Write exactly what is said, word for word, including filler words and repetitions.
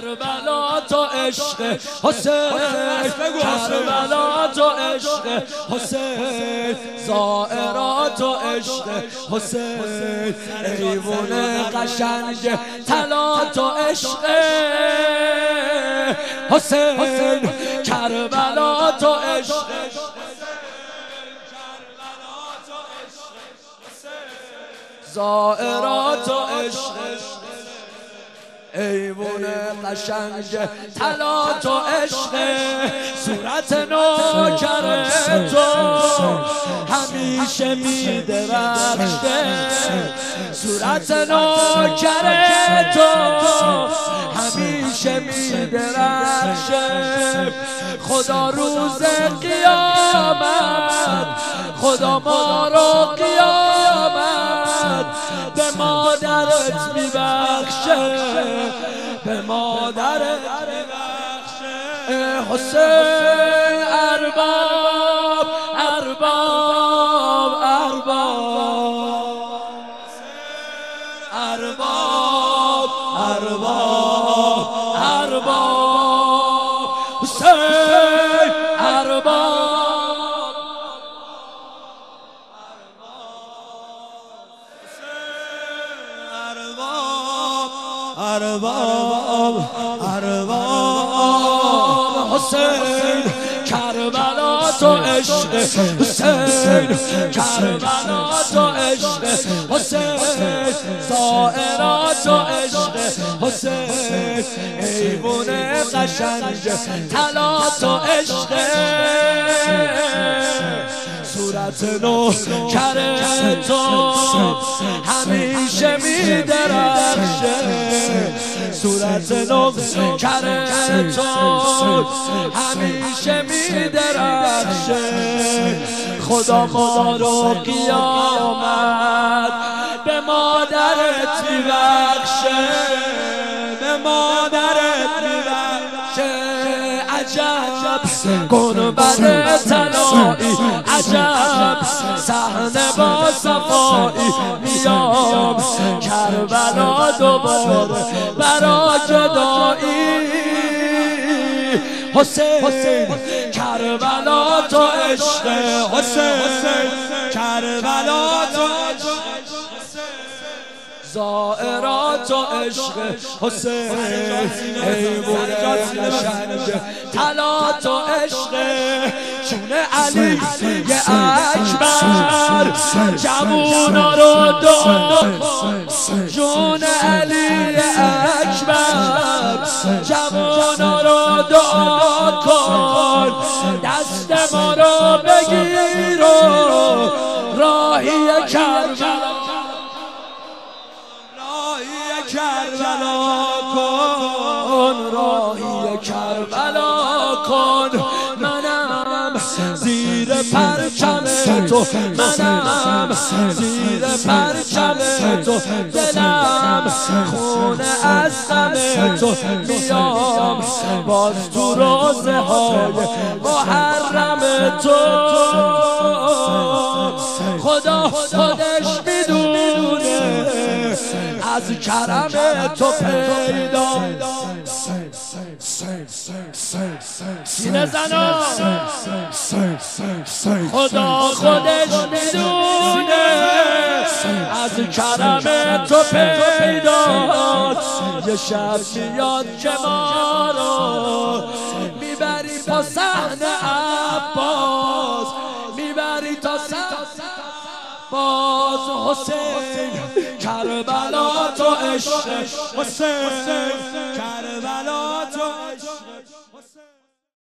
کربلا تو عشق حسین، کربلا تو عشق حسین، زائرا تو عشق حسین، ایوون قشنگ طلا تو عشق حسین، کربلا تو عشق زائرا تو عشق ایوون قشنگ طلا تو عشق، صورت نوکر تو همیشه میدرخشه، صورت نوکر تو همیشه میدرخشه، خدا روز قیامت خدا ما رو قیامت به مادرت میبخشه، به مادرت میبخشه. حسین ارباب ارباب ارباب ارباب ارباب ارباب حسین ارباب ارباب ارباب حسین، کربلا تو عشق حسین، کربلا تو عشق حسین، زائرا تو عشق حسین، ایوون قشنگ طلا تو عشق، صورت نوکر تو همیشه میدرخشه، صورت نوکر تو همیشه میدرخشه، خدا ما رو قیامت به مادرت میبخشه، به مادرت میبخشه. عجب گنبد طلایی، عجب صحنه با صفایی، میام کربلا دوباره برا جدایی، حسین کربلا تو عشق حسین، کربلا تو عشق زائرا تو عشق حسین، ایوون قشنگ طلا تو عشق، جون علی اکبر جوونا رو دعا کن، جون علی اکبر جوونا رو دعا کن، دست ما رو بگیر و راهی کربلا کربلا کن، راهی کربلا کن، منم زیر پرچم تو، منم زیر پرچم تو، دلم خونه از غم تو، میام باز تو روزه های محرم تو، خدا خودش میدونه از کرم تو پیدا، سینه زنا خدا خودش میدونه از کرم تو پیدا، یه شب میاد که ما رو میبری با صحنه عباس، میبری تا صحنه باز حسین، کربلا تو عشق حسین.